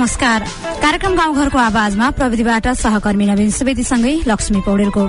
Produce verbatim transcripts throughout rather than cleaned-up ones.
नमस्कार। कार्यक्रम गाउँघरको आवाजमा प्रविधिबाट सहकर्मी नवीन सुवेदीसँगै लक्ष्मी पौडेलको।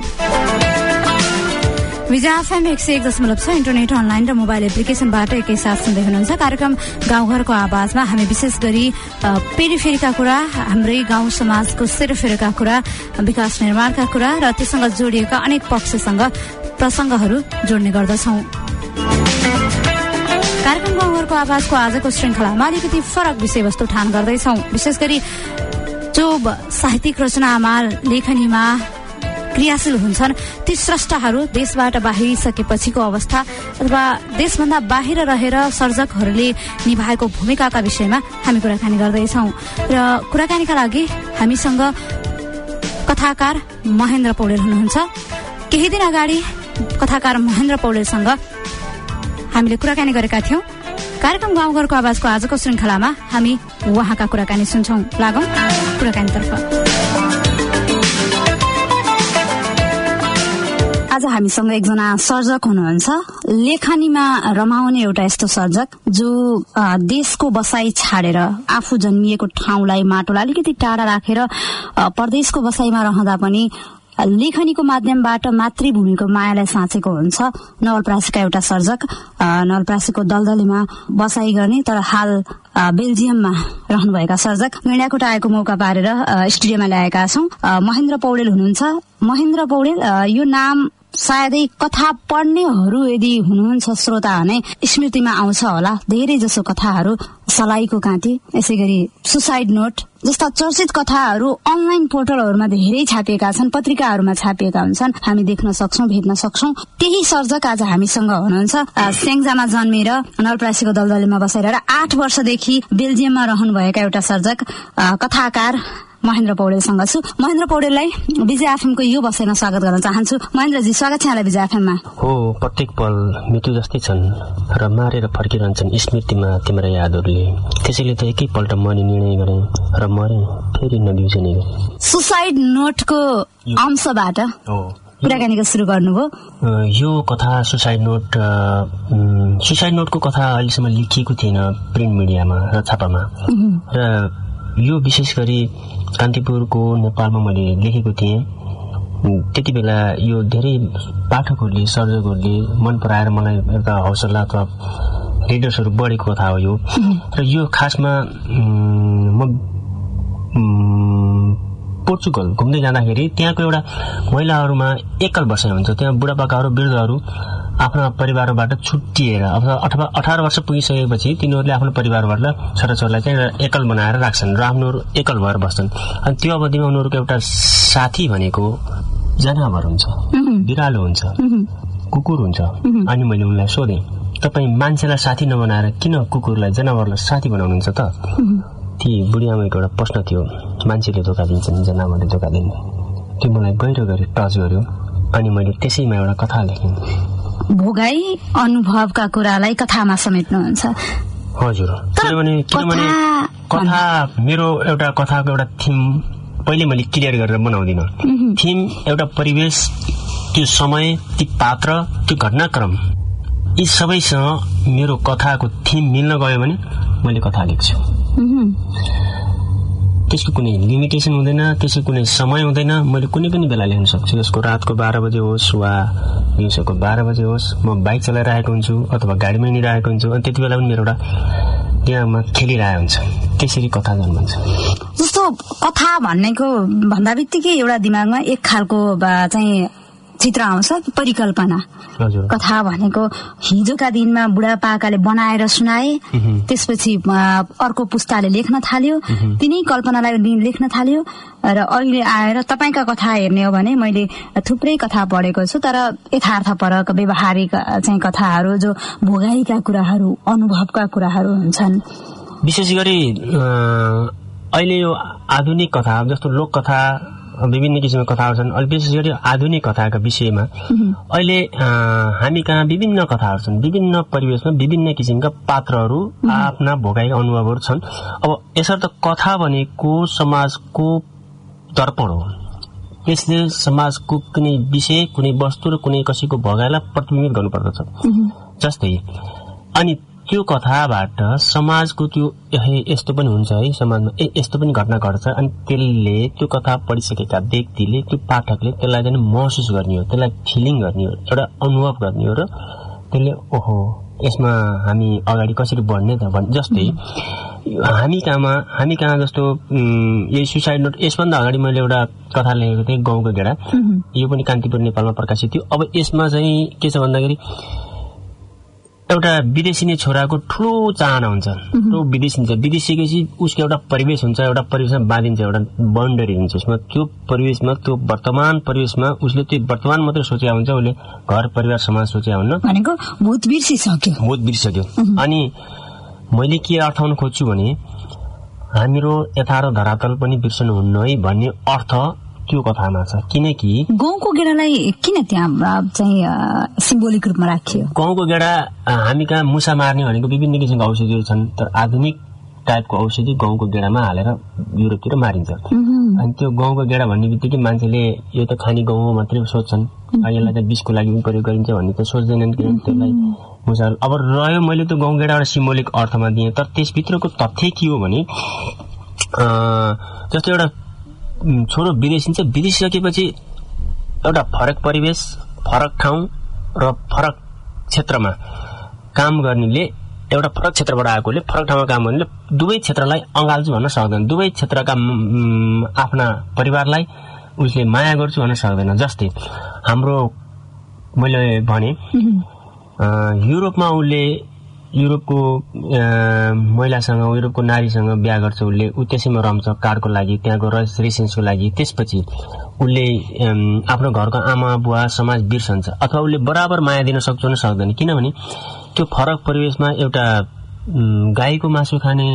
विजय एफएम एक सय एक दशमलव छ इन्टरनेट अनलाइन र मोबाइल एप्लिकेशनबाट एकैसाथ सुन्दै हुनुहुन्छ। कार्यक्रम गाउँघरको आवाजमा हामी विशेष गरी पेरिफेरीका कुरा, हाम्रै गाउँ समाजको सेरोफेरोका कुरा, विकास निर्माणका कुरा र त्यससँग जोडिएका अनेक पक्षसँग प्रसंगहरू जोड्ने गर्दछौं। कार्यक्रम गाउँघरको आवाजको आजको श्रृंखलामा अलिकति फरक विषयवस्तु ठान गर्दैछौं। विशेष गरी जो साहित्यिक रचनामा, लेखनीमा क्रियाशील हुन्छन् ती स्रष्टाहरू देशबाट बाहिरिसकेपछिको अवस्था अथवा देशभन्दा बाहिर रहेर सर्जकहरूले निभाएको भूमिकाका विषयमा हामी कुराकानी गर्दैछौं। र कुराकानीका लागि हामीसँग कथाकार महेन्द्र पौडेल हुनुहुन्छ। केही दिन अगाडि कथाकार महेन्द्र पौडेलसँग हामीले कुराकानी गरेका थियौं। कार्यक्रम गाउँघरको आवाजको आजको श्रृंखलामा हामी उहाँका कुराकानी सुन्छौं। लागौं कुराकानीतर्फ। आज हामीसँग एकजना सर्जक हुनुहुन्छ, लेखनीमा रमाउने एउटा यस्तो सर्जक जो देशको बसाई छाडेर आफू जन्मिएको ठाउँलाई, माटोलाई अलिकति टाढा राखेर परदेशको बसाईमा रहँदा पनि लेखनीको माध्यमबाट मातृभूमिको मायालाई साँचेको हुन्छ। नवलपरासीका एउटा सर्जक, नवलपरासीको दलदलीमा बसाई गर्ने तर हाल बेल्जियममा रहनुभएका सर्जक गैंडाकोट आएको मौका पारेर स्टुडियोमा ल्याएका छौं। महेन्द्र पौडेल हुनुहुन्छ। महेन्द्र पौडेल, यो नाम सायदै कथा पढ्नेहरू यदि हुनुहुन्छ श्रोता भने स्मृतिमा आउँछ होला। धेरै जसो कथाहरू सलाईको काँटी, यसै गरी सुसाइड नोट जस्ता चर्चित कथाहरू अनलाइन पोर्टलहरूमा धेरै छापिएका छन्, पत्रिकाहरूमा छापिएका हुन्छन्, हामी देख्न सक्छौं, भेट्न सक्छौं। त्यही सर्जक आज हामीसँग हुनुहुन्छ। स्याङ्जामा जन्मेर नवलपरासीको दलदलीमा बसेर आठ वर्षदेखि बेल्जियममा रहनुभएका एउटा सर्जक कथाकार महेन्द्र पौडेलसँग छु। महेन्द्र पौडेललाई विजय एफएमको यो बसाइमा स्वागत गर्न चाहन्छु। महेन्द्रजी, स्वागत छ यहाँलाई विजय एफएममा। हो, प्रत्येक पल मृत्यु जस्तै छन् र मारेर फर्किरहन्छन् स्मृतिमा तिम्रा यादहरूले। त्यसैले त एकैपल्ट मर्ने निर्णय गरेँ र मरेँ, फेरि नबिउजने गरेँ। सुसाइड नोटको अंशबाट कुराकानीको सुरु गर्नुभयो। यो कथा सुसाइड नोट सुसाइड नोटको कथा अहिलेसम्म लेखिएको थिएन प्रिन्ट मिडियामा र छापामा, र यो विशेष गरी कान्तिपुरको नेपालमा मैले लेखेको थिएँ। त्यति बेला यो धेरै पाठकहरूले, सर्जकहरूले मन पराएर मलाई एउटा हौसला अथवा रिडर्सहरू बढेको कथा हो यो। र यो खासमा म पोर्चुगल घुम्दै जाँदाखेरि त्यहाँको एउटा महिलाहरूमा एकल बसाइ हुन्छ। त्यहाँ बुढापाकाहरू, वृद्धहरू आफ्ना परिवारबाट छुट्टिएर अथवा अठार वर्ष पुगिसकेपछि तिनीहरूले आफ्नो परिवारबाट छोराछोरीलाई चाहिँ एकल बनाएर राख्छन् र आफ्नो एकल भएर बस्छन्। अनि त्यो अवधिमा उनीहरूको एउटा साथी भनेको जनावर हुन्छ, बिरालो हुन्छ, कुकुर हुन्छ। अनि मैले उनलाई सोधेँ, तपाईँ मान्छेलाई साथी नबनाएर किन कुकुरलाई, जनावरलाई साथी बनाउनुहुन्छ त? ती बुढी आमाको एउटा प्रश्न थियो। मान्छेले धोका दिन्छन्, जनावरले धोका दिन्छ। त्यो मलाई गहिरो गरी टच गर्यो। अनि मैले त्यसैमा एउटा कथा लेखेँ। भोगाई अनुभवका कुरालाई कथामा समेट्नुहुन्छ। हजुर, किनभने किनभने कथा मेरो एउटा कथाको एउटा थिम पहिले मैले क्लियर गरेर बनाउँदिनँ। थिम एउटा परिवेश, त्यो समय, ती पात्र, त्यो घटनाक्रम, यी सबैसँग मेरो कथाको थिम मिल्न गयो भने मैले कथा लेख्छु। त्यसको कुनै लिमिटेसन हुँदैन, त्यसको कुनै समय हुँदैन। मैले कुनै पनि बेला लेख्न सक्छु। यसको रातको बाह्र बजे होस् वा दिउँसोको बाह्र बजे होस्, म बाइक चलाइरहेको हुन्छु अथवा गाडीमा हिँडिरहेको हुन्छु, अनि त्यति बेला पनि मेरो एउटा दिमागमा खेलिरहेको हुन्छ। त्यसरी कथा जन्मन्छ। जस्तो कथा भन्नेको भन्दा बित्तिकै एउटा दिमागमा एक खालको चाहिँ चित्र आउँछ, परिकल्पना। कथा भनेको हिजोका दिनमा बुढापाकाले बनाएर सुनाए, त्यसपछि अर्को पुस्ताले लेख्न थाल्यो, तिनै कल्पनालाई लेख्न थाल्यो। र अहिले आएर तपाईँका कथा हेर्ने हो भने मैले थुप्रै कथा पढेको छु, तर यथार्थपरक व्यवहारिक चाहिँ कथाहरू, जो भोगाईका कुराहरू, अनुभवका कुराहरू हुन्छन्। विशेष गरी अहिले यो आधुनिक कथा जस्तो लोक कथा, विभिन्न किसिमका कथाहरू छन्। अहिले विशेष गरी आधुनिक कथाका विषयमा अहिले हामी कहाँ विभिन्न कथाहरू छन्। विभिन्न परिवेशमा विभिन्न किसिमका पात्रहरू, आफ्ना भोगाई अनुभवहरू छन्। अब यसर्थ कथा भनेको समाजको दर्पण हो। यसले समाजको कुनै विषय, कुनै वस्तु र कुनै कसैको भोगाइलाई प्रतिबिम्बित गर्नुपर्दछ। जस्तै अनि त्यो कथाबाट समाजको त्यो यस्तो पनि हुन्छ है, समाजमा यस्तो पनि घटना घट्छ, अनि त्यसले त्यो कथा पढिसकेका व्यक्तिले, त्यो पाठकले त्यसलाई चाहिँ महसुस गर्ने हो, त्यसलाई फिलिङ गर्ने हो, एउटा अनुभव गर्ने हो, र त्यसले ओहो यसमा हामी अगाडि कसरी बढ्ने त भन्ने। जस्तै हामी कहाँमा हामी कहाँ जस्तो यही सुसाइड नोट, यसभन्दा अगाडि मैले एउटा कथा लेखेको थिएँ गाउँको गेडा, यो पनि कान्तिपुर नेपालमा प्रकाशित थियो। अब यसमा चाहिँ के छ भन्दाखेरि एउटा विदेशी नै छोराको ठुलो चाहना हुन्छ, त्यो विदेशी हुन्छ, विदेशी गएपछि उसको एउटा परिवेश हुन्छ, एउटा परिवेशमा बाँधिन्छ, एउटा बाउन्डरी हुन्छ उसमा। त्यो परिवेशमा, त्यो वर्तमान परिवेशमा उसले त्यो वर्तमान मात्रै सोचेको हुन्छ, उसले घर परिवार समाज सोचेको हुन्न, भनेको भूत बिर्सिसक्यो भूत बिर्सिसक्यो। अनि मैले के अर्थाउन खोज्छु भने हाम्रो यथार्थ धरातल पनि बिर्सनु हुन्न है भन्ने अर्थ त्यो कथामा छ। किनकि गाउँको गेडालाई किन त्यहाँ चाहिँ सिम्बोलिक रूपमा राखियो? गाउँको गेडा हामी कहाँ मुसा मार्ने भनेको विभिन्न किसिमको औषधिहरू छन्, तर आधुनिक टाइपको औषधि गाउँको गेडामा हालेर युरोपतिर मारिन्छ। अनि त्यो गाउँको गेडा भन्ने बित्तिकै मान्छेले यो त खाने गाउँ मात्रै सोच्छन्, यसलाई त विषको लागि पनि प्रयोग गरिन्छ भन्ने त सोच्दैनन् कि त्यसलाई मुसा। अब रह्यो मैले त्यो गाउँ गेडा एउटा सिम्बोलिक अर्थमा दिएँ, तर त्यसभित्रको तथ्य के हो भने जस्तो एउटा छोरो विदेशिन्छ, विदेशिसकेपछि एउटा फरक परिवेश, फरक ठाउँ र फरक क्षेत्रमा काम गर्नेले, एउटा फरक क्षेत्रबाट आएकोले फरक ठाउँमा काम गर्नेले दुवै क्षेत्रलाई अँगाल्छु भन्न सक्दैन, दुवै क्षेत्रका आफ्ना परिवारलाई उसले माया गर्छु भन्न सक्दैन। जस्तै हाम्रो मैले भने युरोपमा उसले युरोपको महिलासँग, युरोपको नारीसँग बिहा गर्छ, उसले ऊ त्यसैमा रम्छ कार्डको लागि, त्यहाँको रेसिडेन्सको लागि। त्यसपछि उसले आफ्नो घरको आमा बुवा समाज बिर्सन्छ, अथवा उसले बराबर माया दिन सक्छ न सक्दैन, किनभने त्यो फरक परिवेशमा एउटा गाईको मासु खाने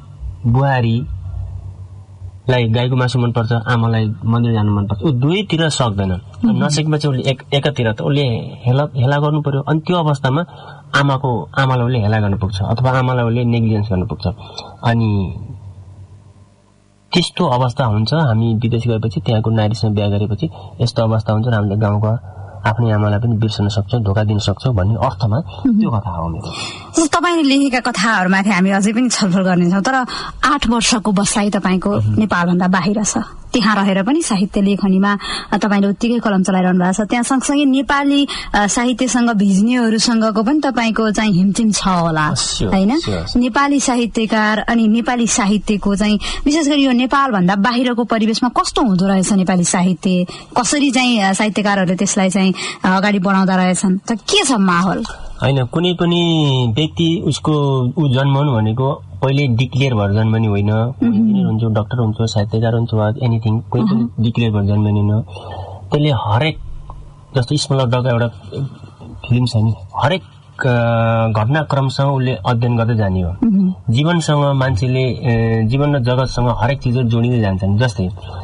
बुहारीलाई गाईको मासु मनपर्छ, आमालाई मन्दिर जानु मनपर्छ, ऊ दुवैतिर सक्दैन। नसकेपछि उसले एक एकातिर त उसले हेला हेला गर्नु पर्यो। अनि त्यो अवस्थामा आमाको आमालाई उसले हेला गर्नु पुग्छ, अथवा आमालाई उसले नेग्लिजेन्स गर्नु पुग्छ। अनि त्यस्तो अवस्था हुन्छ। हामी विदेश गएपछि त्यहाँको नारीसँग बिहा गरेपछि यस्तो अवस्था हुन्छ र हामीले गाउँको आफ्नै आमालाई पनि बिर्सन सक्छौँ, धोका दिन सक्छौँ भन्ने अर्थमा त्यो कथा हो मेरो। तपाईँले लेखेका कथाहरूमाथि हामी अझै पनि छलफल गर्नेछौँ, तर आठ वर्षको बसाइ तपाईँको नेपालभन्दा बाहिर छ, त्यहाँ रहेर पनि साहित्य लेखनीमा तपाईँले उत्तिकै कलम चलाइरहनु भएको छ। त्यहाँ सँगसँगै नेपाली साहित्यसँग भिज्नेहरूसँगको पनि तपाईँको चाहिँ हिमचिम छ होला होइन? नेपाली साहित्यकार अनि नेपाली साहित्यको चाहिँ विशेष गरी यो नेपालभन्दा बाहिरको परिवेशमा कस्तो हुँदो रहेछ नेपाली साहित्य, कसरी चाहिँ साहित्यकारहरूले त्यसलाई चाहिँ अगाडि बढाउँदा रहेछन्, त के छ माहौल? होइन, कुनै पनि व्यक्ति उसको ऊ जन्माउनु भनेको पहिले डिक्लेयर भएर जन्मने होइन। इन्जिनियर हुन्छ, डक्टर हुन्छ, साहित्यकार हुन्छ, एनिथिङ, कोही पनि डिक्लेयर भएर जन्मने होइन। त्यसले हरेक जस्तो स्मल डगको एउटा फिल्म छ नि, हरेक घटनाक्रमसँग उसले अध्ययन गर्दै जाने हो। जीवनसँग मान्छेले जीवन र जगतसँग हरेक चिजहरू जोडिँदै जान्छन्। जस्तै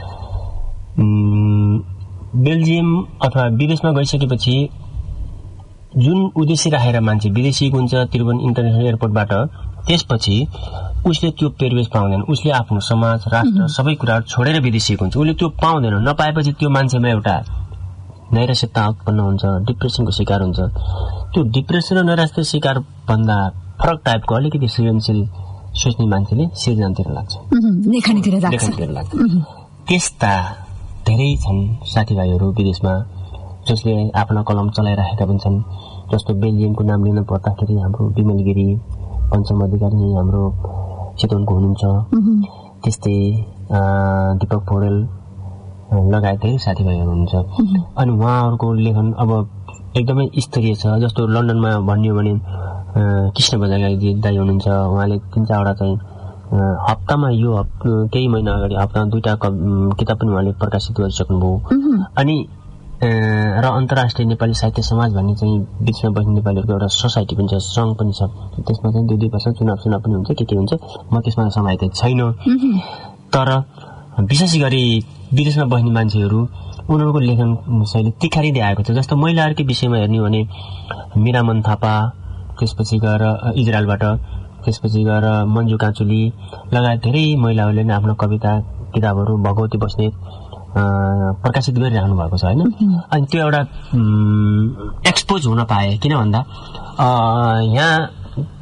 बेल्जियम अथवा विदेशमा गइसकेपछि जुन उद्देश्य राखेर मान्छे विदेशी हुन्छ त्रिभुवन इन्टरनेसनल एयरपोर्टबाट, त्यसपछि उसले त्यो परिवेश पाउँदैन। उसले आफ्नो समाज, राष्ट्र, सबै कुराहरू छोडेर विदेशी हुन्छ। उसले त्यो पाउँदैन। नपाएपछि त्यो मान्छेमा एउटा नैराश्यता उत्पन्न हुन्छ, डिप्रेसनको शिकार हुन्छ। त्यो डिप्रेसन र नैराश्यता शिकार भन्दा फरक टाइपको अलिकति सृजनशील सोच्ने मान्छेले सृजनतिर लाग्छ, लेखनीतिर लाग्छ। त्यस्ता धेरै छन् साथीभाइहरू विदेशमा जसले आफ्ना कलम चलाइराखेका पनि छन्। जस्तो बेल्जियमको नाम लिन पर्दाखेरि हाम्रो विमल गिरी, पञ्चम अधिकारी हाम्रो चितवनको हुनुहुन्छ, त्यस्तै दीपक पौडेल लगायत धेरै साथीभाइहरू हुनुहुन्छ। अनि उहाँहरूको लेखन अब एकदमै स्तरीय छ। जस्तो लन्डनमा भन्यो भने कृष्ण बजागाई दाई हुनुहुन्छ, उहाँले तिन चारवटा चाहिँ हप्तामा यो केही महिना अगाडि हप्तामा दुईवटा किताब पनि उहाँले प्रकाशित गरिसक्नुभयो। अनि र अन्तर्राष्ट्रिय नेपाली साहित्य समाज भन्ने चाहिँ बिचमा बस्ने नेपालीहरूको एउटा सोसाइटी पनि छ, सङ्घ पनि छ। त्यसमा चाहिँ दुई दुई वर्ष चुनाव चुनाव पनि हुन्छ, के के हुन्छ, म त्यसमा समाहित छैन। तर विशेष गरी विदेशमा बस्ने मान्छेहरू उनीहरूको लेखन शैली तिखारिँदै आएको छ। जस्तो महिलाहरूकै विषयमा हेर्ने हो भने मिरामन थापा, त्यसपछि गएर इजरायलबाट, त्यसपछि गएर मन्जु काँचुली लगायत धेरै महिलाहरूले नै आफ्नो कविता किताबहरू भगवती बस्नेत प्रकाशित गरिरहनु भएको छ होइन। अनि त्यो एउटा एक्सपोज हुन पाए, किन भन्दा यहाँ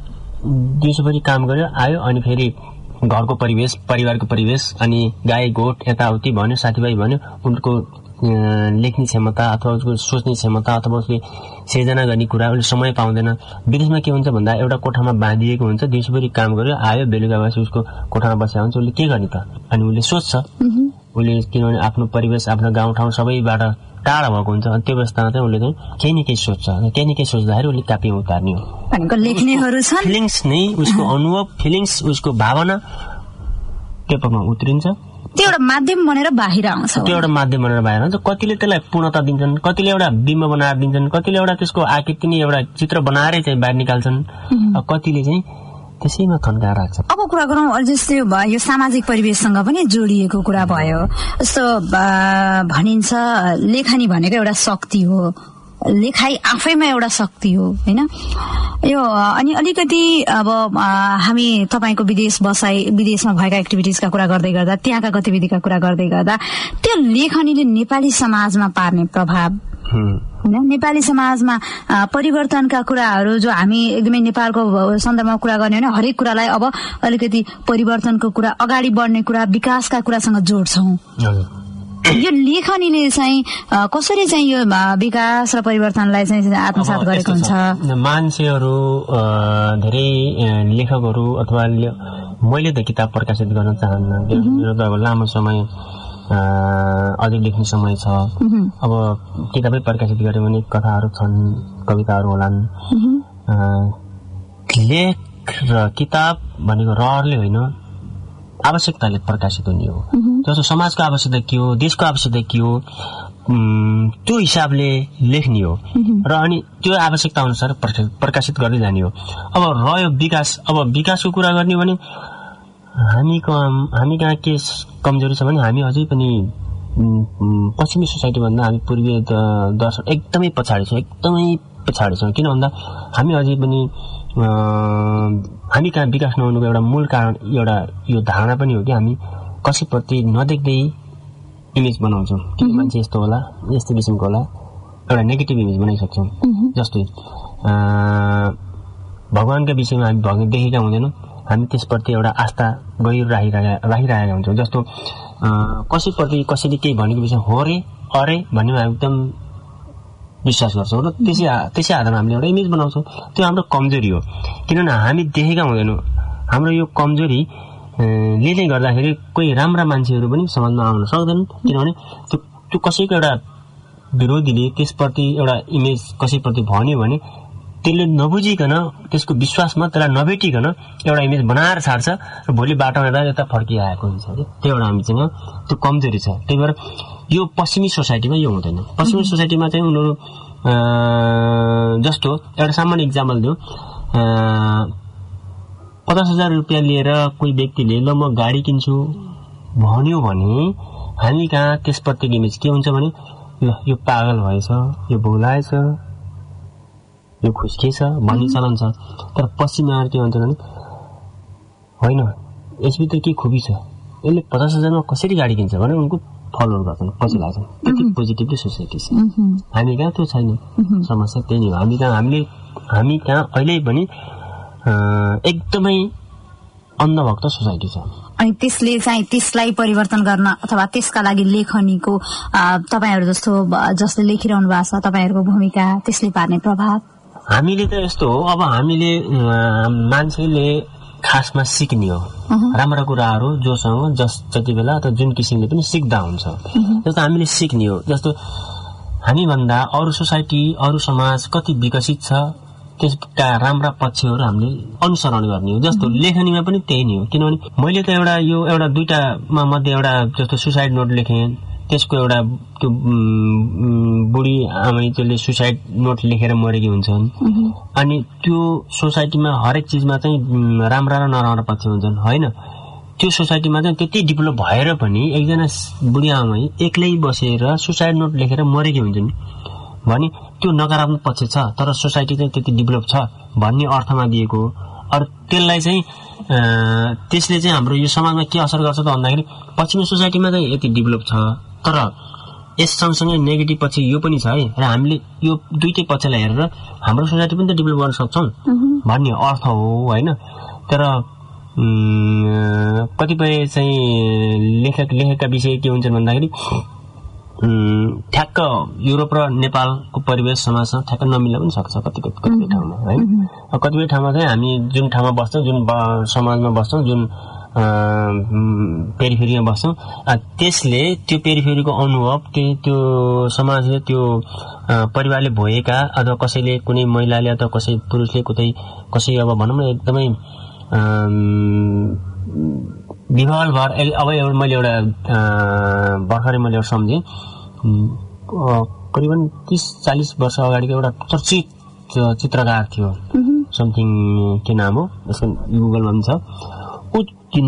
दिउँसोभरि काम गर्यो आयो अनि फेरि घरको परिवेश परिवारको परिवेश अनि गाई गोठ यताउति भन्यो साथीभाइ भन्यो उनको लेख्ने क्षमता अथवा उसको सोच्ने क्षमता अथवा उसले सिर्जना गर्ने कुरा उसले समय पाउँदैन। विदेशमा के हुन्छ भन्दा एउटा कोठामा बाँधिएको हुन्छ, दिउँसोभरि काम गर्यो आयो बेलुका बसी उसको कोठामा बसेको हुन्छ, उसले के गर्ने त अनि उसले सोच्छ उसले किनभने आफ्नो परिवेश आफ्नो गाउँठाउँ सबैबाट टाढा भएको हुन्छ। अनि त्यो अवस्थामा चाहिँ उसले चाहिँ केही न केही सोच्छ, केही न केही सोच्दाखेरि उसले कापीमा उतार्ने हो। लेख्नेहरू छन् फिलिङ्स नै उसको अनुभव फिलिङ्स उसको भावना पेपरमा उत्रिन्छ, त्यो एउटा माध्यम बनेर बाहिर आउँछ त्यो एउटा माध्यम बनेर बाहिर आउँछ। कतिले त्यसलाई पूर्णता दिन्छन्, कतिले एउटा बिम्ब बनाएर दिन्छन्, कतिले एउटा त्यसको आकृति नै एउटा चित्र बनाएरै चाहिँ बाहिर निकाल्छन्, कतिले चाहिँ त्यसैमा थन्काएर राख्छ। अब कुरा गरौँ जस्तै यो सामाजिक परिवेशसँग पनि जोडिएको कुरा भयो। जस्तो भनिन्छ लेखनी भनेको एउटा शक्ति हो, लेखाइ आफैमा एउटा शक्ति हो होइन यो। अनि अलिकति अब हामी तपाईको विदेश बसाई विदेशमा भएका एक्टिभिटिजका कुरा गर्दै गर्दा त्यहाँका गतिविधिका कुरा गर्दै गर्दा त्यो लेखनीले नेपाली समाजमा पार्ने प्रभाव होइन, नेपाली समाजमा परिवर्तनका कुराहरू जो हामी एकदमै नेपालको सन्दर्भमा कुरा गर्ने हो भने हरेक कुरालाई अब अलिकति परिवर्तनको कुरा अगाडि बढ्ने कुरा विकासका कुरासँग जोड्छौं। यो लेखनीले चाहिँ कसरी चाहिँ यो विकास र परिवर्तनलाई चाहिँ आत्मसात गरेको हुन्छ? मान्छेहरू धेरै लेखकहरू अथवा मैले त किताब प्रकाशित गर्न चाहन्न, मेरो त अब लामो समय अझै लेख्ने समय छ। अब किताबै प्रकाशित गरे भने कथाहरू छन्, कविताहरू होलान्। लेख र किताब भनेको रहरले होइन आवश्यकताले प्रकाशित हुने हो। जस्तो समाजको आवश्यकता के हो, देशको आवश्यकता के हो, त्यो हिसाबले लेख्ने हो र अनि त्यो आवश्यकता अनुसार प्रकाशित गर्दै जाने हो। अब रह्यो विकास, अब विकासको कुरा गर्ने भने हामी हामी कहाँ के कमजोरी छ भने हामी अझै पनि पश्चिमी सोसाइटी भन्दा हामी पूर्वीय दर्शन एकदमै पछाडि छौँ, एकदमै पछाडि छौँ। किन भन्दा हामी अझै पनि हामी कहाँ विकास नहुनुको एउटा मूल कारण एउटा यो धारणा पनि हो कि हामी कसैप्रति नदेख्दै इमेज बनाउँछौँ कि मान्छे यस्तो होला यस्तो किसिमको होला, एउटा नेगेटिभ इमेज बनाइसक्छौँ। जस्तै भगवानका विषयमा हामी भगवान देखेका हुँदैनौँ, हामी त्यसप्रति एउटा आस्था गहिरो राखिरहेका राखिरहेका हुन्छौँ। जस्तो कसैप्रति कसैले केही भनेको विषय हो रे अरे भन्ने एकदम विश्वास गर्छौँ र त्यसै त्यसै आधारमा हामीले एउटा इमेज बनाउँछौँ। त्यो हाम्रो कमजोरी हो, किनभने हामी देखेका हुँदैनौँ। हाम्रो यो कमजोरी ले नै गर्दाखेरि कोही राम्रा मान्छेहरू पनि समाजमा आउन सक्दैनन्, किनभने त्यो त्यो कसैको एउटा विरोधीले त्यसप्रति एउटा इमेज कसैप्रति भन्यो भने त्यसले नबुझिकन त्यसको विश्वासमा त्यसलाई नभेटिकन एउटा इमेज बनाएर छाड्छ र भोलि बाटोमा हेर्दा यता फर्किआएको हुन्छ कि त्यो एउटा हामीसँग त्यो कमजोरी छ। त्यही भएर यो पश्चिमी सोसाइटीमा यो हुँदैन। पश्चिमी सोसाइटीमा चाहिँ उनीहरू जस्तो एउटा सामान्य इक्जाम्पल दिउँ, पचास हजार रुपियाँ लिएर कोही व्यक्तिले ल म गाडी किन्छु भन्यो भने हामी कहाँ त्यसप्रतिको इमेज के हुन्छ भने ल यो पागल भएछ, यो भुलाएछ, यो खुस्के छ भन्ने चलन छ। तर पश्चिममा के भन्छ भने होइन यसभित्र के खुबी छ, यसले पचास हजारमा कसरी गाडी किन्छ भने उनको फलोअर गर्छन्, पछि लाग्छन्। त्यति पोजिटिभली सोसाइटी छ। हामी कहाँ त्यो छैन, समस्या त्यही नै हो। हामी कहाँ हामीले हामी कहाँ अहिले पनि एकदमै अन्धभक्त सोसाइटी छ। अनि त्यसले चाहिँ त्यसलाई परिवर्तन गर्न अथवा त्यसका लागि लेखनीको तपाईहरु जस्तो जसले लेखिरहनु भएको छ तपाईहरुको भूमिका त्यसले पार्ने प्रभाव? हामीले त यस्तो हो, अब हामीले मान्छेले खासमा सिक्ने हो राम्रा कुराहरू जोसँग जस जति बेला अथवा जुन किसिमले पनि सिक्दा हुन्छ। जस्तो हामीले सिक्ने हो, जस्तो हामी भन्दा अरू सोसाइटी अरू समाज कति विकसित छ त्यसका राम्रा पक्षहरू हामीले अनुसरण गर्ने हो। जस्तो लेखनीमा पनि त्यही नै हो, किनभने मैले त एउटा यो एउटा दुईटामा मध्ये एउटा जस्तो सुसाइड नोट लेखेँ, त्यसको एउटा त्यो बुढी आमै त्यसले सुसाइड नोट लेखेर मरेकी हुन्छन्। अनि त्यो सोसाइटीमा हरेक चिजमा चाहिँ राम्रा र नराम्रा पक्ष हुन्छन् होइन। त्यो सोसाइटीमा चाहिँ त्यति डेभलप भएर पनि एकजना बुढी आमै एक्लै बसेर सुसाइड नोट लेखेर मरेकी हुन्छन् भने त्यो नकारात्मक पक्ष छ, तर सोसाइटी चाहिँ त्यति डेभलप छ भन्ने अर्थमा दिएको हो। अरू त्यसलाई चाहिँ त्यसले चाहिँ हाम्रो यो समाजमा के असर गर्छ त भन्दाखेरि पश्चिमी सोसाइटीमा चाहिँ यति डेभलप छ तर यस सँगसँगै नेगेटिभ पक्ष यो पनि छ है र हामीले यो दुईटै पक्षलाई हेरेर हाम्रो सोसाइटी पनि त डेभलप गर्न सक्छौँ भन्ने अर्थ हो होइन। तर कतिपय चाहिँ लेखक लेखकका विषय के हुन्छन् भन्दाखेरि ठ्याक्क युरोप र नेपालको परिवेश समाजसँग ठ्याक्क नमिल्न पनि सक्छ कतिपय कतिपय ठाउँमा होइन। कतिपय ठाउँमा चाहिँ हामी जुन ठाउँमा बस्छौँ जुन समाजमा बस्छौँ जुन पेरिफेरीमा बस्छौँ त्यसले त्यो पेरिफेरीको अनुभव त्यो त्यो समाजले त्यो परिवारले भएका अथवा कसैले कुनै महिलाले अथवा कसै पुरुषले कतै कसै अब भनौँ न एकदमै विवाहभर अब एउटा मैले एउटा भर्खरै मैले एउटा सम्झेँ करिबन तीस चालीस वर्ष अगाडिको एउटा चर्चित चित्रकार थियो समथिङ के नाम हो यसको गुगलमा पनि छ। ऊ किन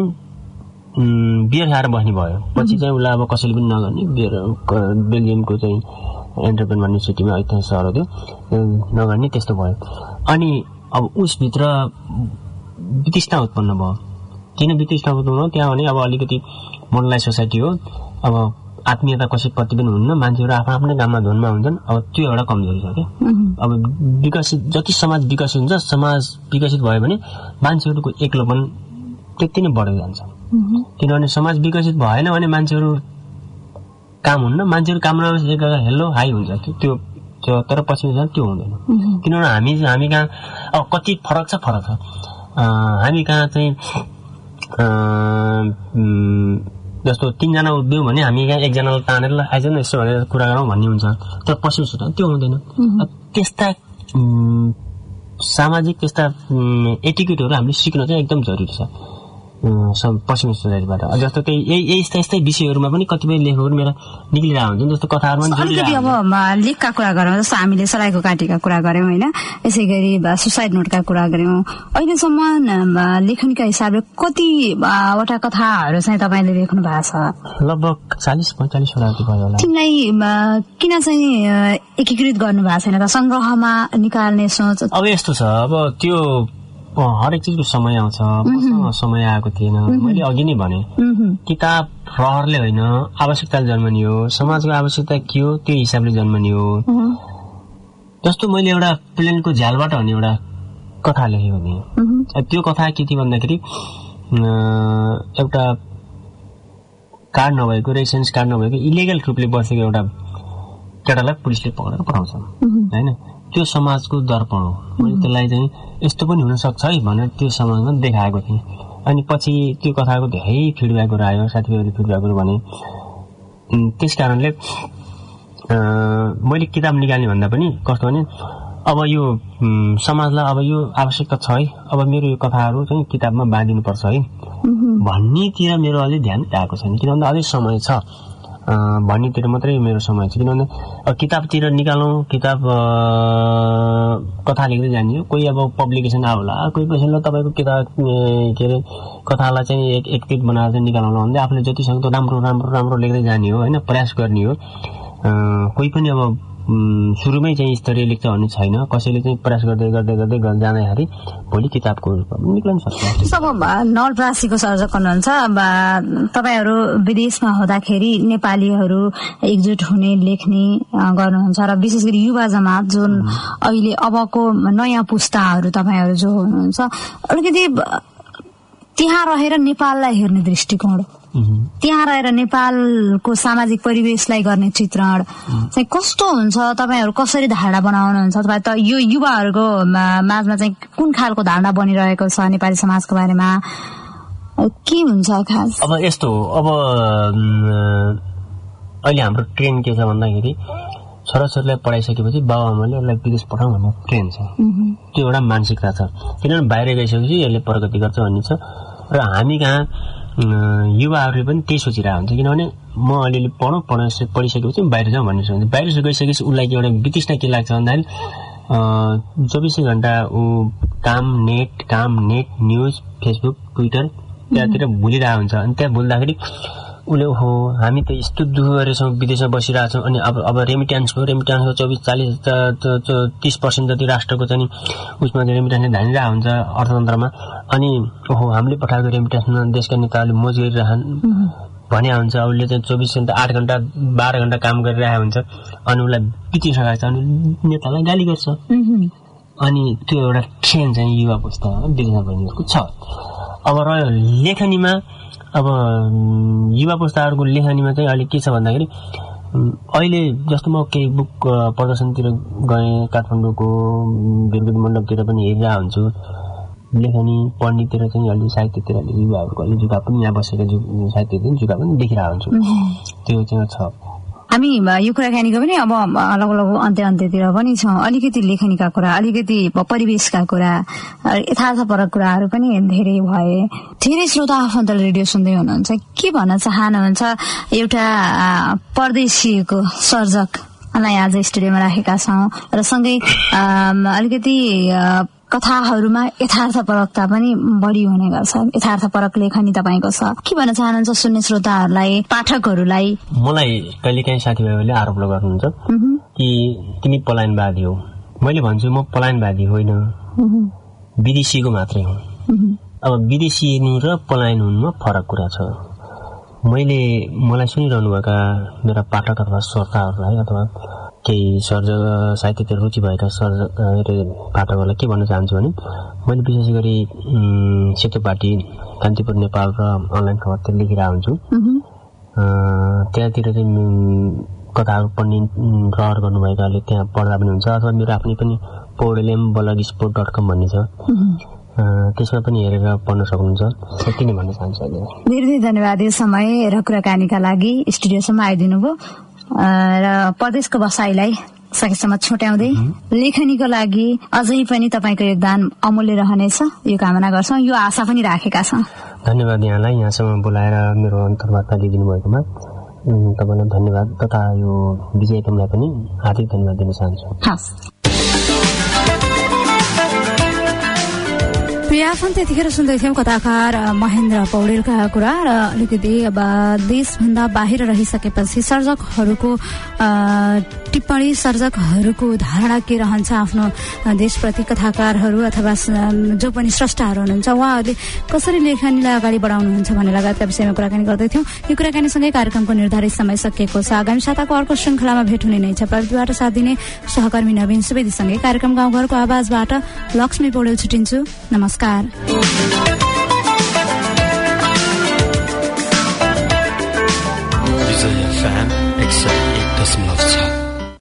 बियर खाएर बस्ने भयो पछि चाहिँ उसलाई अब कसैले पनि नगर्ने बियर बेल्जियमको चाहिँ एन्टरप्रेन भन्ने सिटीमा ऐतिहासिक सहर थियो नगर्ने त्यस्तो भयो। अनि अब उसभित्र वितृष्णा उत्पन्न भयो। किन वितृष्णा उत्पन्न भयो त्यहाँ भने अब अलिकति मोडलाइज सोसाइटी हो अब आत्मीयता कसैप्रति पनि हुन्न मान्छेहरू आफ्नो आफ्नै काममा धुनमा हुन्छन्। अब त्यो एउटा कमजोरी छ क्या। अब विकसित जति समाज विकसित हुन्छ समाज विकसित भयो भने मान्छेहरूको एक्लोपन त्यति नै बढेर जान्छ किनभने समाज विकसित भएन भने मान्छेहरू काम हुन्न मान्छेहरू काम नगरेपछि एकअर्का हेलो हाई हुन्छ त्यो त्यो तर पछि त्यो हुँदैन किनभने हामी हामी कहाँ अब कति फरक छ फरक छ हामी कहाँ चाहिँ जस्तो तीनजना उभियौँ भने हामी कहाँ एकजनालाई तानेर आइज न यसो भनेर कुरा गरौँ भन्ने हुन्छ तर पछि त्यो हुँदैन। त्यस्ता सामाजिक त्यस्ता एटिक्युटहरू हामीले सिक्न चाहिँ एकदम जरुरी छ पश्चिमी सोसाइटीबाट। जस्तो कि यही यस्ता यस्तै विषयहरूमा पनि कतिपय लेखहरू मेरा निक्लिरहेको हुन्छ जस्तो कथाहरूमा अलिकति अब लेखका कुरा गरौँ जस्तो हामीले सरायको काटीका कुरा गऱ्यौँ होइन यसै गरी सुसाइड नोटका कुरा गऱ्यौँ अहिलेसम्म लेखनका हिसाबले कतिवटा कथाहरू चाहिँ तपाईँले लेख्नु भएको छ? लगभग चालिस पैँतालिसवटा भयो होला। तिमीलाई किन चाहिँ एकीकृत गर्नु भएको छैन त संग्रहमा निकाल्ने सोच? अब यस्तो छ अब त्यो हरेक चिजको समय आउँछ समय आएको थिएन। मैले अघि नै भने किताब रहरले होइन आवश्यकताले जन्मने हो समाजको आवश्यकता के हो त्यो हिसाबले जन्मने हो। जस्तो मैले एउटा प्लेनको झ्यालबाट हुने एउटा कथा लेखेको थिएँ। त्यो कथा के थियो भन्दाखेरि एउटा कार्ड नभएको रेसिडेन्स कार्ड नभएको इलिगल रूपले बसेको एउटा केटालाई पुलिसले पक्रेर पठाउँछ होइन। त्यो समाजको दर्पण हो। मैले त्यसलाई चाहिँ यस्तो पनि हुन सक्छ है भनेर त्यो समाजमा देखाएको थिएँ। अनि पछि त्यो कथाको धेरै फिडब्याकहरू आयो साथीभाइहरूले फिडब्याकहरू भने त्यस कारणले मैले किताब निकाल्ने भन्दा पनि कस्तो भने अब यो समाजलाई अब यो आवश्यकता छ है अब मेरो यो कथाहरू चाहिँ किताबमा बाँधिनुपर्छ है भन्नेतिर मेरो अझै ध्यान गएको छैन किनभने अझै समय छ भन्नेतिर मात्रै मेरो समय छ। किनभने किताबतिर निकालौँ किताब कथा लेख्दै जाने हो कोही अब पब्लिकेसन आउला कोही पैसाले तपाईँको किताब के अरे कथालाई चाहिँ एक एकपिट बनाएर चाहिँ निकाल्नु भन्दै आफूले जति सक्दो राम्रो राम्रो राम्रो लेख्दै जाने हो होइन प्रयास गर्ने हो। कोही पनि अब सुरुमै चाहिँ स्तरीय लेख्छ भन्ने छैन कसैले चाहिँ प्रयास गर्दै गर्दै गर्दै जाँदाखेरि भोलि किताबको रूपमा निक्लन सक्छ। अब नवलपरासीको सर्जक हुनुहुन्छ तपाईँहरू विदेशमा हुँदाखेरि नेपालीहरू एकजुट हुने लेख्ने गर्नुहुन्छ र विशेष गरी युवा जमात जुन अहिले अबको नयाँ पुस्ताहरू तपाईँहरू जो हुनुहुन्छ अलिकति त्यहाँ रहेर नेपाललाई हेर्ने दृष्टिकोण त्यहाँ रहेर नेपालको सामाजिक परिवेशलाई गर्ने चित्रण चाहिँ कस्तो हुन्छ तपाईँहरू कसरी धारणा बनाउनुहुन्छ? तपाईँ त यो युवाहरूको माझमा चाहिँ कुन खालको धारणा बनिरहेको छ नेपाली समाजको बारेमा के हुन्छ खास? अब यस्तो अब अहिले हाम्रो ट्रेन के छ भन्दाखेरि छोराछोरीलाई पढाइसकेपछि बाबुआमाले यसलाई विदेश पठाउँ भन्ने ट्रेन छ त्यो एउटा मानसिकता छ किनभने बाहिर गइसकेपछि यसले प्रगति गर्छ भन्ने छ र हामी कहाँ युवाहरूले पनि त्यही सोचिरहेको हुन्छ किनभने म अलिअलि पढौँ पढ पढिसकेपछि बाहिर जाउँ भन्ने सोच्छ। बाहिर गइसकेपछि उसलाई एउटा वितृष्णा के लाग्छ भन्दाखेरि चौबिसै घन्टा ऊ काम नेट काम नेट न्युज फेसबुक ट्विटर त्यहाँतिर भुलिरहेको हुन्छ। अनि त्यहाँ भुल्दाखेरि उसले हो हामी त यस्तो दुःख गरेछौँ विदेशमा बसिरहेछौँ अनि अब अब रेमिट्यान्सको रेमिट्यान्सको चौबिस चालिस तिस पर्सेन्ट जति राष्ट्रको चाहिँ उसमा रेमिट्यान्सले धानिरहेको हुन्छ अर्थतन्त्रमा अनि ओहो हामीले पठाएको रेमिट्यान्समा देशका नेताहरूले मोज गरिरहन् भने हुन्छ उसले चाहिँ चौबिस घण्टा आठ घण्टा बाह्र घण्टा काम गरिरहेको हुन्छ अनि उसलाई बितिसकेको छ अनि नेतालाई गाली गर्छ। अनि त्यो एउटा ट्रेन्ड चाहिँ युवा पुस्तामा बिर्जना बहिनीहरूको छ। अब रह्यो लेखनीमा, अब युवा पुस्ताहरूको लेखनीमा चाहिँ अहिले के छ भन्दाखेरि अहिले जस्तो म केही बुक प्रदर्शनतिर गएँ काठमाडौँको वीरगति मण्डपतिर पनि हेरिरहेको हुन्छु, लेखनी पढ्नेतिर चाहिँ अलि साहित्यतिर अलि युवाहरूको अलि जुका पनि यहाँ बसेर साहित्यतिर जुका पनि देखिरहेको हुन्छु। त्यो चाहिँ छ। हामी यो कुराकानीको पनि अब अलग अलग अन्त्य अन्त्यतिर पनि छौँ। अलिकति लेखनीका कुरा, अलिकति परिवेशका कुरा, यथार्थपरक कुराहरू पनि धेरै भए। धेरै श्रोता आफन्तले रेडियो सुन्दै हुनुहुन्छ, के भन्न चाहनुहुन्छ एउटा परदेशीको सर्जकलाई आज स्टुडियोमा राखेका छौँ र सँगै अलिकति कथाहरूमा यथार्थपरकता पनि बढी हुने गर्छ। यथार्थपरक लेखनी तपाईँको छ, के भन्न चाहनुहुन्छ सुन्ने श्रोताहरूलाई, पाठकहरूलाई? मलाई कहिलेकाहीँ साथीभाइहरूले आरोप गर्नुहुन्छ कि तिमी पलायनवादी हो। मैले भन्छु म पलायनवादी होइन, विदेशीको मात्रै हो। अब विदेशी हुनु र पलायन हुनुमा फरक कुरा छ। मैले मलाई सुनिरहनुभएका मेरा पाठक अथवा श्रोताहरूलाई अथवा केही सर्जक साहित्यतिर रुचि भएका सर्जक पाठकहरूलाई के भन्न चाहन्छु भने मैले विशेष गरी सेतो पार्टी, कान्तिपुर नेपाल र अनलाइन खबरतिर लेखिरहेको हुन्छु। त्यहाँतिर चाहिँ कथाहरू पढ्ने रहर गर्नुभएकाले त्यहाँ पढ्दा पनि हुन्छ, अथवा मेरो आफ्नै पनि पौडेलेम ब्लग स्पोर्ट डट कम भन्ने छ, त्यसमा पनि हेरेर पढ्न सक्नुहुन्छ। त्यति नै भन्न चाहन्छु। धेरै धेरै धन्यवाद यो समय र कुराकानीका लागि स्टुडियोसम्म आइदिनु भयो र परदेशको बसाइलाई सकेसम्म छुट्याउँदै लेखनीको लागि अझै पनि तपाईँको योगदान अमूल्य रहनेछ यो कामना गर्छौँ, यो आशा पनि राखेका छौँ। धन्यवाद यहाँलाई यहाँसम्म बोलाएर मेरो अन्तर्वार्ता दिइदिनु भएकोमा तपाईँलाई धन्यवाद तथा यो विजय टिमलाई पनि हार्दिक धन्यवाद दिन चाहन्छु। हस् आफन्त त्यतिखेर सुन्दै थियौँ कथाकार महेन्द्र पौडेलका कुरा र अलिकति अब देशभन्दा बाहिर रहिसकेपछि सर्जकहरूको टिप्पणी, सर्जकहरूको धारणा के रहन्छ आफ्नो देशप्रति, कथाकारहरू अथवा जो पनि स्रष्टाहरू हुनुहुन्छ उहाँहरूले कसरी लेखनीलाई अगाडि बढाउनुहुन्छ भन्ने लगायतका विषयमा कुराकानी गर्दै थियौँ। यो कुराकानीसँगै कार्यक्रमको निर्धारित समय सकिएको छ। आगामी साताको अर्को श्रृङ्खलामा भेट हुने नै छ। प्रविधिबाट साथ दिने सहकर्मी नवीन सुवेदीसँगै कार्यक्रम गाउँघरको आवाजबाट लक्ष्मी पौडेल छुटिन्छु। नमस्कार। विजय एफएम एक सय एक दशमलव छ।